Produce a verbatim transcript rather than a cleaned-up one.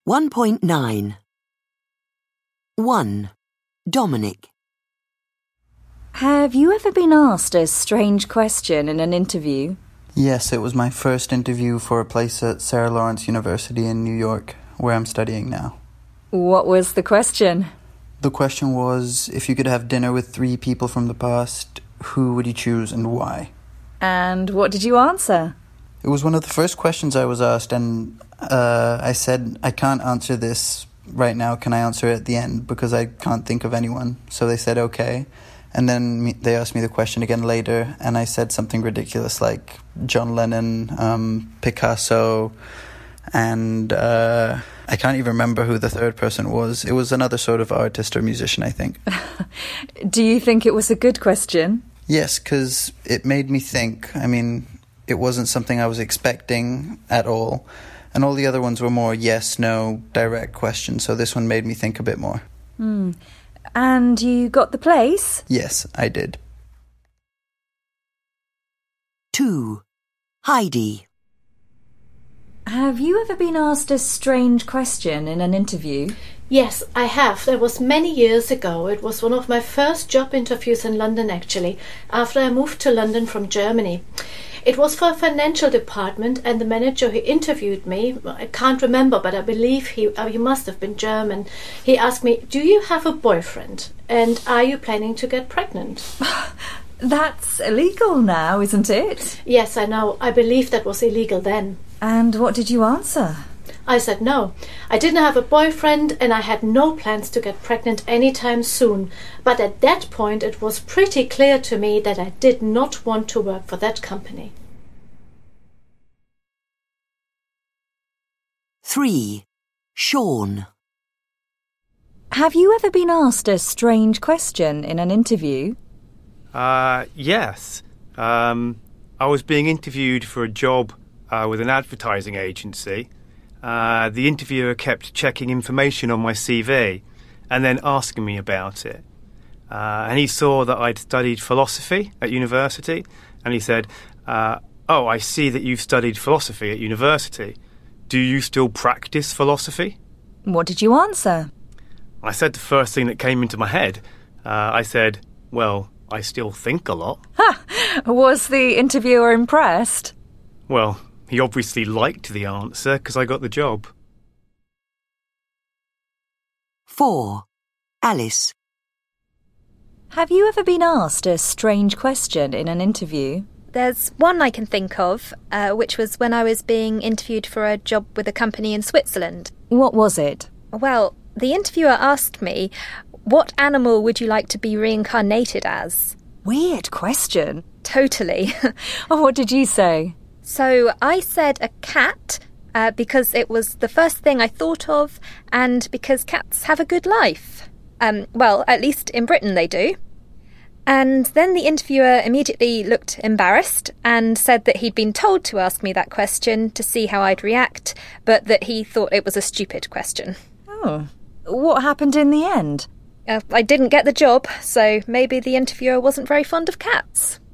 one point nine. one. Dominic. Have you ever been asked a strange question in an interview? Yes, it was my first interview for a place at Sarah Lawrence University in New York, where I'm studying now. What was the question? The question was, if you could have dinner with three people from the past, who would you choose and why? And what did you answer? It was one of the first questions I was asked, and uh, I said, I can't answer this right now. Can I answer it at the end? Because I can't think of anyone. So they said, okay. And then me, they asked me the question again later, and I said something ridiculous like John Lennon, um, Picasso, and uh, I can't even remember who the third person was. It was another sort of artist or musician, I think. Do you think it was a good question? Yes, because it made me think. I mean, it wasn't something I was expecting at all. And all the other ones were more yes, no, direct questions. So this one made me think a bit more. Hmm. And you got the place? Yes, I did. two. Heidi. Have you ever been asked a strange question in an interview? Yes, I have. That was many years ago. It was one of my first job interviews in London, actually, after I moved to London from Germany. It was for a financial department, and the manager who interviewed me, I can't remember, but I believe he, uh, he must have been German. He asked me, do you have a boyfriend? And are you planning to get pregnant? That's illegal now, isn't it? Yes, I know. I believe that was illegal then. And what did you answer? I said no. I didn't have a boyfriend and I had no plans to get pregnant anytime soon. But at that point it was pretty clear to me that I did not want to work for that company. three. Sean. Have you ever been asked a strange question in an interview? Uh, yes. Um, I was being interviewed for a job uh, with an advertising agency. Uh, the interviewer kept checking information on my C V and then asking me about it. Uh, and he saw that I'd studied philosophy at university, and he said, uh, oh, I see that you've studied philosophy at university. Do you still practice philosophy? What did you answer? I said the first thing that came into my head. Uh, I said, well, I still think a lot. Ha! Was the interviewer impressed? Well, he obviously liked the answer because I got the job. four. Alice. Have you ever been asked a strange question in an interview? There's one I can think of, uh, which was when I was being interviewed for a job with a company in Switzerland. What was it? Well, the interviewer asked me, what animal would you like to be reincarnated as? Weird question. Totally. Oh, what did you say? So I said a cat uh, because it was the first thing I thought of and because cats have a good life. Um, well, at least in Britain they do. And then the interviewer immediately looked embarrassed and said that he'd been told to ask me that question to see how I'd react, but that he thought it was a stupid question. Oh. What happened in the end? Uh, I didn't get the job, so maybe the interviewer wasn't very fond of cats.